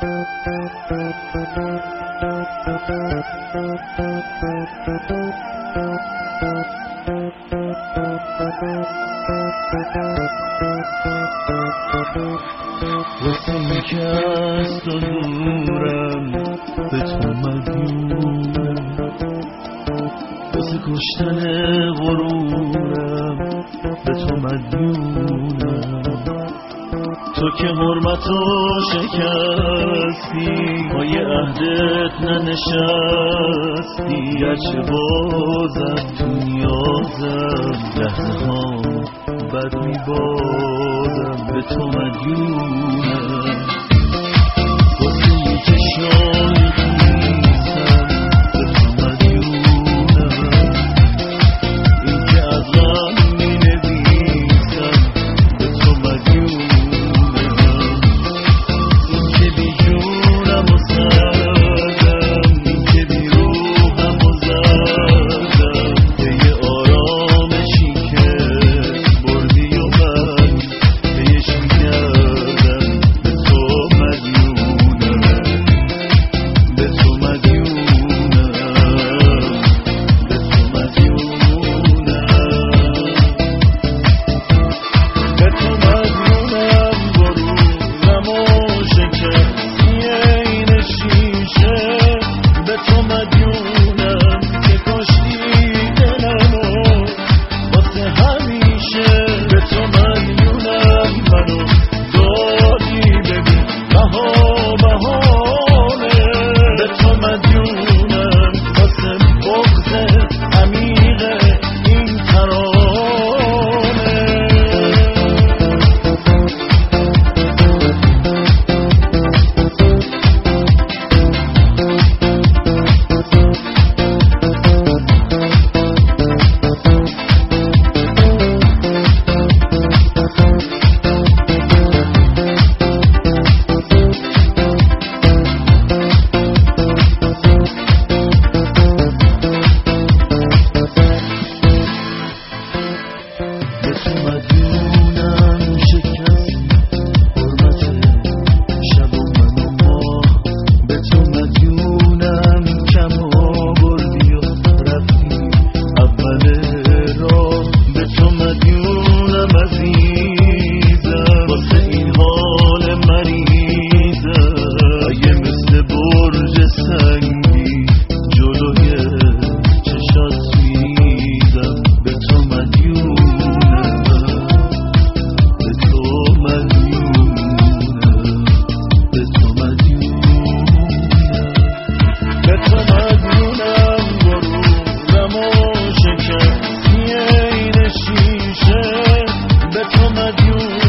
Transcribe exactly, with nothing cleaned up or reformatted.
واسه این که از تو دورم به تو مدیونم، واسه کشتن غرورم به تو مدیونم. تو که حرمتو شکستی پای عهدت ننشستی، گرچه بازم تو نیازم لحظه ها بد میبازم به تو مدیونم. واسه یه که شاید نیستم به تو مدیونم، این که از غم مینویسم به تو مدیونم. این که بی جونم و زدم، این که بی روحم و زدم، به یه آرامشی که بردی و من بهش میگردم به تو مدیونم، به تو مدیونم، به تو مدیونم، به تو مدیونم. غرورم و شکستی این شیشه به تو مدیونم، که کشتی دلمو واسه همیشه به تو مدیونم. منو دادی ببین بها بهانه به تو مدیونم، واسه بغض عمیق این ترانه. به تو مدیونم شکست حرمت شب و من و ماه، به تو مدیونم کم آوردی و رفتی اول راه، به تو مدیونم عزیزم، واسه این حال مریضم. اگه مثل برج سنگی جلوی چشات میریزم به تو مدیونم، به تو مدیونم، به تو مدیونم، به تو مدیونم. غرورم و شکستی این شیشه به تو مدیونم.